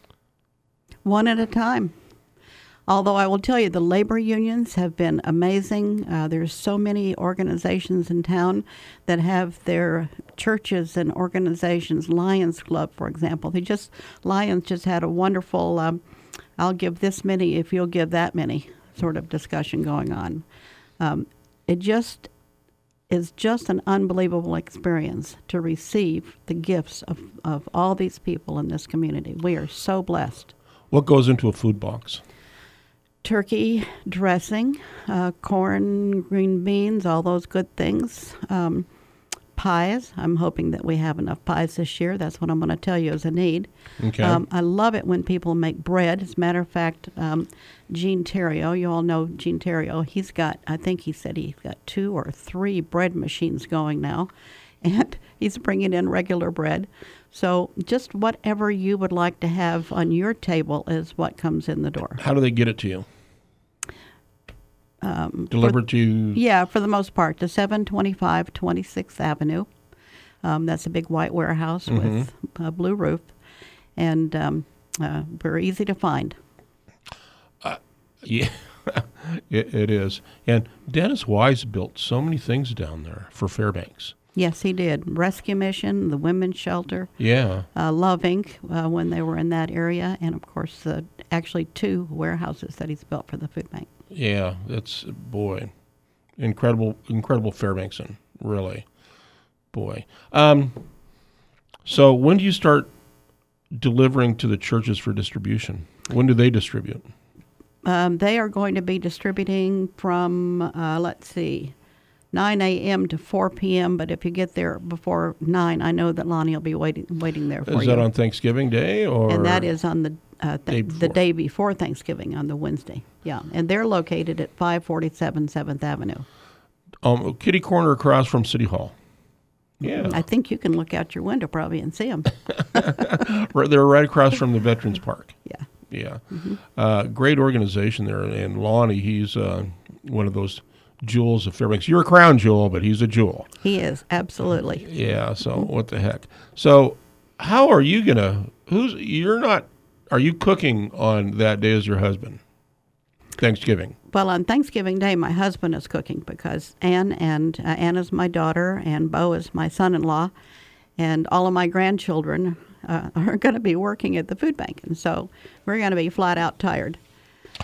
One at a time. Although I will tell you, the labor unions have been amazing. Uh, there's so many organizations in town that have their churches and organizations. Lions Club, for example. They just Lions just had a wonderful, um, I'll give this many if you'll give that many sort of discussion going on. Um, it just is just an unbelievable experience to receive the gifts of, of all these people in this community. We are so blessed. What goes into a food box? Turkey dressing, uh, corn, green beans, all those good things. Um, pies. I'm hoping that we have enough pies this year. That's what I'm going to tell you is a need. Okay. Um, I love it when people make bread. As a matter of fact, um, Gene Terrio, you all know Gene Terrio, he's got, I think he said he's got two or three bread machines going now, and he's bringing in regular bread. So just whatever you would like to have on your table is what comes in the door. How do they get it to you? Um, Delivered for, to you? Yeah, for the most part, to seven twenty-five twenty-sixth Avenue. Um, that's a big white warehouse Mm-hmm. with a blue roof, and um, uh, very easy to find. Uh, yeah, it, it is. And Dennis Wise built so many things down there for Fairbanks. Yes, he did. Rescue Mission, the Women's Shelter. Yeah. Uh, Love Incorporated. Uh, when they were in that area, and of course, uh, actually two warehouses that he's built for the food bank. Yeah, that's, boy, incredible, incredible Fairbankson, really. Boy. Um, so when do you start delivering to the churches for distribution? When do they distribute? Um, they are going to be distributing from, uh, let's see, nine a.m. to four p.m., but if you get there before nine, I know that Lonnie will be waiting waiting there for you. Is that on Thanksgiving Day? Or And that is on the uh, th- day the day before Thanksgiving, on the Wednesday. Yeah, and they're located at five forty-seven seventh Avenue. Um, kitty corner across from City Hall. Yeah. I think you can look out your window probably and see them. Right, they're right across from the Veterans Park. Yeah. Yeah. Mm-hmm. Uh, great organization there. And Lonnie, he's uh, one of those jewels of Fairbanks. You're a crown jewel, but he's a jewel. He is, absolutely. Yeah, so what the heck. So how are you going to, who's, you're not, are you cooking on that day as your husband? Thanksgiving. Well, on Thanksgiving Day, my husband is cooking because Ann and uh, Ann is my daughter and Bo is my son-in-law, and all of my grandchildren uh, are going to be working at the food bank, and so we're going to be flat out tired.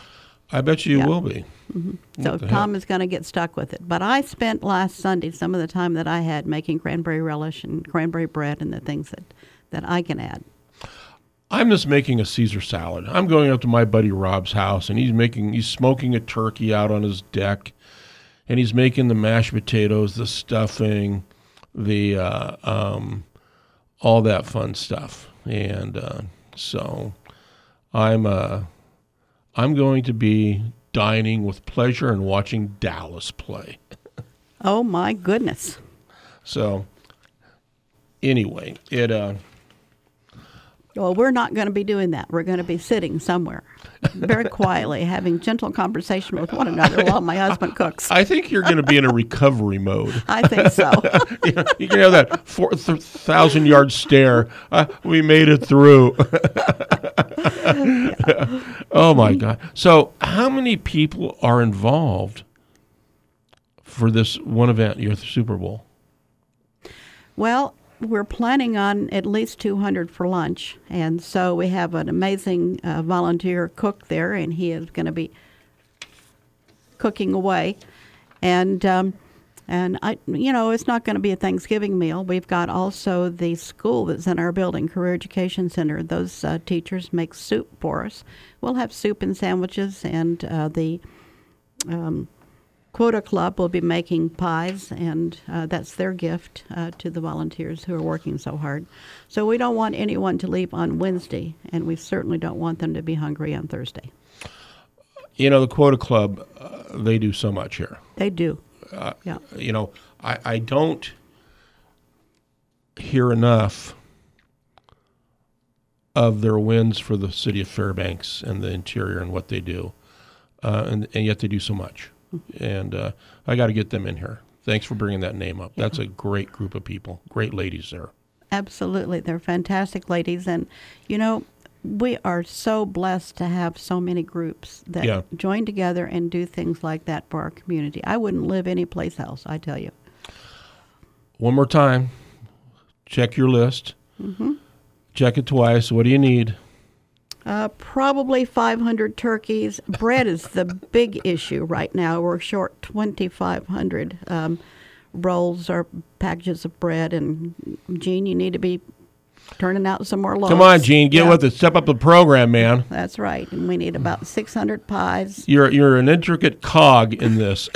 I bet you Yeah. will be. Mm-hmm. So What the Tom heck? is going to get stuck with it. But I spent last Sunday some of the time that I had making cranberry relish and cranberry bread and the things that, that I can add. I'm just making a Caesar salad. I'm going up to my buddy Rob's house, and he's making he's smoking a turkey out on his deck, and he's making the mashed potatoes, the stuffing, the uh, um, all that fun stuff. And uh, so I'm uh, I'm going to be dining with pleasure and watching Dallas play. Oh my goodness! So anyway, it. Uh, Well, we're not going to be doing that. We're going to be sitting somewhere, very quietly, having gentle conversation with one another while my husband cooks. I think you're going to be in a recovery mode. I think so. you know, you can have that four th- thousand yard stare. Uh, we made it through. Yeah. Oh my God! So, how many people are involved for this one event, your Super Bowl? Well, we're planning on at least two hundred for lunch, and so we have an amazing uh, volunteer cook there, and he is going to be cooking away. And um, and I, you know, it's not going to be a Thanksgiving meal. We've got also the school that's in our building, Career Education Center. Those uh, teachers make soup for us. We'll have soup and sandwiches, and uh, the um, Quota Club will be making pies, and uh, that's their gift uh, to the volunteers who are working so hard. So we don't want anyone to leave on Wednesday, and we certainly don't want them to be hungry on Thursday. You know, the Quota Club, uh, they do so much here. They do. Uh, Yeah. You know, I, I don't hear enough of their wins for the city of Fairbanks and the interior and what they do, uh, and, and yet they do so much. And uh, I got to get them in here. Thanks for bringing that name up. Yeah. That's a great group of people, great ladies there. Absolutely. They're fantastic ladies. And, you know, we are so blessed to have so many groups that Yeah. join together and do things like that for our community. I wouldn't live anyplace else, I tell you. One more time, check your list. Mm-hmm. Check it twice. What do you need? Uh, probably five hundred turkeys. Bread is the big issue right now. We're short twenty-five hundred um, rolls or packages of bread. And, Gene, you need to be turning out some more loaves. Come on, Gene, get Yeah. with it. Step up the program, man. That's right. And we need about six hundred pies, You're you're an intricate cog in this.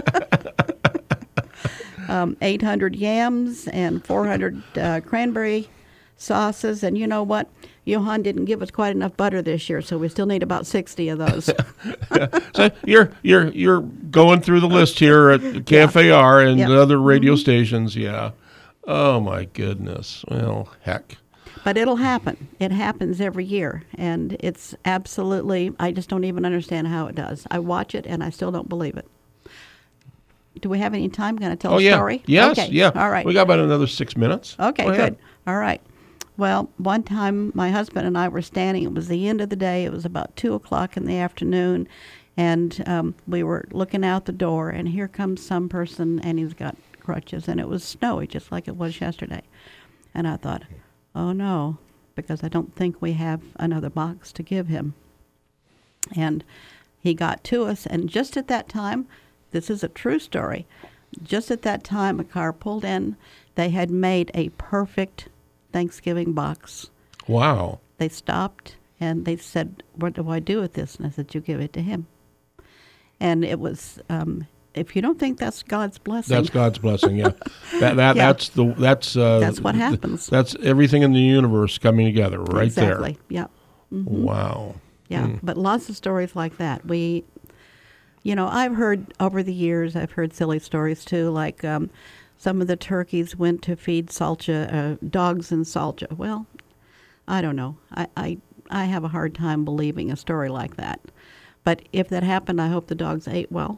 um, eight hundred yams, and four hundred uh, cranberry sauces. And you know what? Johan didn't give us quite enough butter this year, so we still need about sixty of those. So you're you're you're going through the list here at K F A R and Yep. the other radio Mhm. stations. Yeah. Oh my goodness. Well, heck. But it'll happen. It happens every year, and it's absolutely, I just don't even understand how it does. I watch it, and I still don't believe it. Do we have any time? Going to tell Oh a yeah. story? Yes. Okay. Yeah. All right. We got about another six minutes. Okay, Go ahead. good. All right. Well, one time my husband and I were standing. It was the end of the day. It was about two o'clock in the afternoon, and um, we were looking out the door, and here comes some person, and he's got crutches, and it was snowy, just like it was yesterday. And I thought, oh no, because I don't think we have another box to give him. And he got to us, and just at that time, this is a true story, just at that time a car pulled in. They had made a perfect Thanksgiving box. Wow. They stopped and they said, what do I do with this? And I said, you give it to him. And it was, um, if you don't think that's God's blessing. That's God's blessing. Yeah. That that Yeah. that's the that's uh, That's what th- happens. That's everything in the universe coming together right Exactly. there. Yeah. Mhm. Wow. Yeah, Hmm. but lots of stories like that. We, you know, I've heard over the years, I've heard silly stories too, like um, some of the turkeys went to feed Salcha, uh, dogs in Salcha. Well, I don't know. I, I, I have a hard time believing a story like that. But if that happened, I hope the dogs ate well.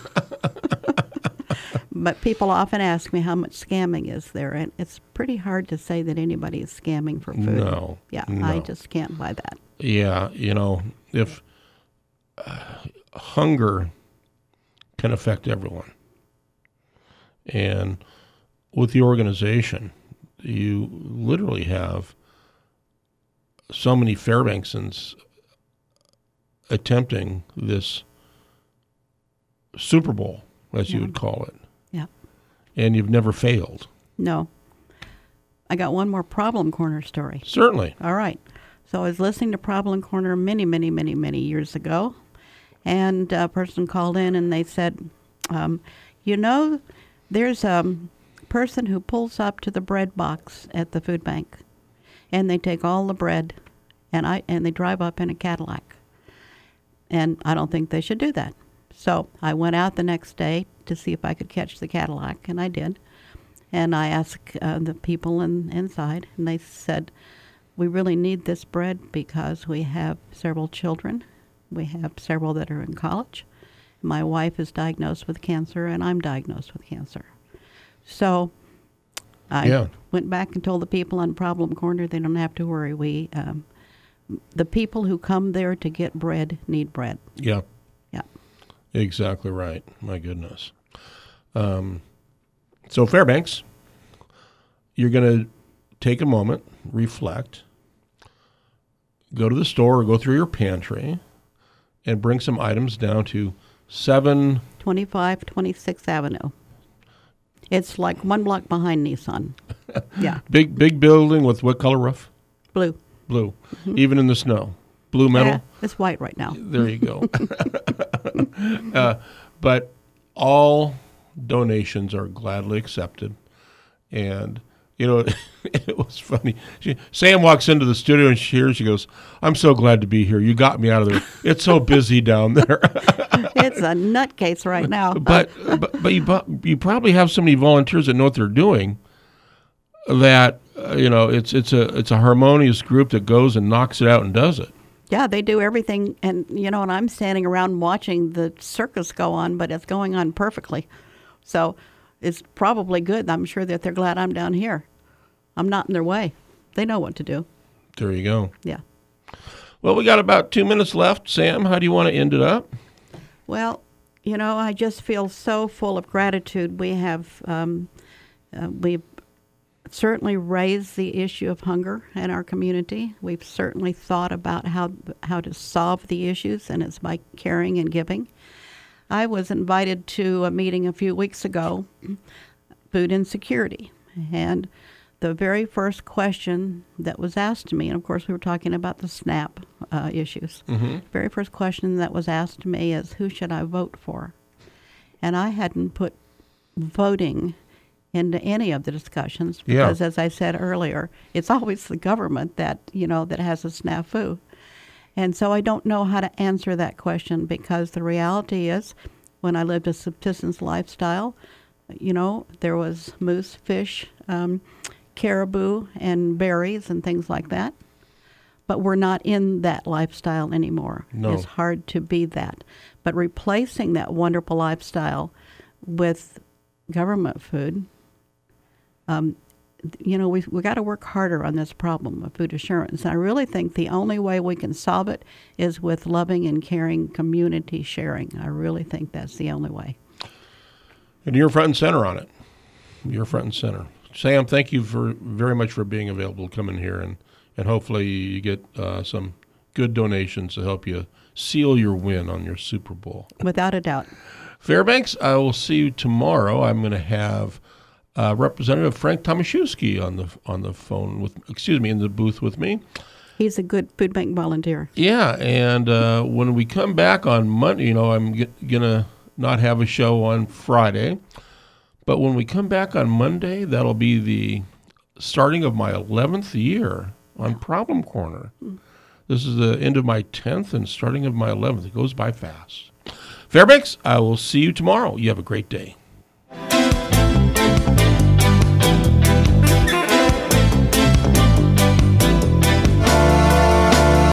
But people often ask me how much scamming is there, and it's pretty hard to say that anybody is scamming for food. No, Yeah, no. I just can't buy that. Yeah, you know, if uh, hunger can affect everyone. And with the organization, you literally have so many Fairbanksans attempting this Super Bowl, as Yeah. you would call it. Yeah. And you've never failed. No. I got one more Problem Corner story. Certainly. All right. So I was listening to Problem Corner many, many, many, many years ago, and a person called in and they said, um, you know, there's a person who pulls up to the bread box at the food bank, and they take all the bread, and I and they drive up in a Cadillac. And I don't think they should do that. So I went out the next day to see if I could catch the Cadillac, and I did. And I asked uh, the people in, inside, and they said, we really need this bread because we have several children. We have several that are in college. My wife is diagnosed with cancer, and I'm diagnosed with cancer. So I Yeah. went back and told the people on Problem Corner they don't have to worry. We, um, the people who come there to get bread need bread. Yeah. Yeah. Exactly right. My goodness. Um, so Fairbanks, you're going to take a moment, reflect, go to the store or go through your pantry, and bring some items down to seven twenty-five twenty-sixth Avenue. It's like one block behind Nissan. Yeah. Big big building with what color roof? Blue. Blue. Even in the snow. Blue metal? Yeah, it's white right now. There you go. uh, but all donations are gladly accepted. And, you know, it was funny. She, Sam walks into the studio and she hears, she goes, I'm so glad to be here. You got me out of there. It's so busy down there. It's a nutcase right now. But but, but you, you probably have so many volunteers that know what they're doing that, uh, you know, it's it's a it's a harmonious group that goes and knocks it out and does it. Yeah, they do everything. And, you know, and I'm standing around watching the circus go on, but it's going on perfectly. So it's probably good. I'm sure that they're glad I'm down here. I'm not in their way. They know what to do. There you go. Yeah. Well, we got about two minutes left. Sam, how do you want to end it up? Well, you know, I just feel so full of gratitude. We have, um, uh, we've certainly raised the issue of hunger in our community. We've certainly thought about how how to solve the issues, and it's by caring and giving. I was invited to a meeting a few weeks ago, food insecurity, and the very first question that was asked to me, and of course we were talking about the SNAP uh, issues, Mm-hmm. the very first question that was asked to me is, who should I vote for? And I hadn't put voting into any of the discussions Yeah. because, as I said earlier, it's always the government that, you know, that has a snafu. And so I don't know how to answer that question because the reality is when I lived a subsistence lifestyle, you know, there was moose, fish, um, caribou, and berries and things like that. But we're not in that lifestyle anymore. No. It's hard to be that. But replacing that wonderful lifestyle with government food, um, you know, we've, we've got to work harder on this problem of food assurance. And I really think the only way we can solve it is with loving and caring community sharing. I really think that's the only way. And you're front and center on it. You're front and center. Sam, thank you for very much for being available to come in here, and, and hopefully you get uh, some good donations to help you seal your win on your Super Bowl. Without a doubt. Fairbanks, I will see you tomorrow. I'm going to have uh, Representative Frank Tomaszewski on the on the phone with, excuse me, in the booth with me. He's a good food bank volunteer. Yeah, and uh, when we come back on Monday, you know, I'm g- going to not have a show on Friday, but when we come back on Monday, that'll be the starting of my eleventh year on Problem Corner. This is the end of my tenth and starting of my eleventh. It goes by fast. Fairbanks, I will see you tomorrow. You have a great day.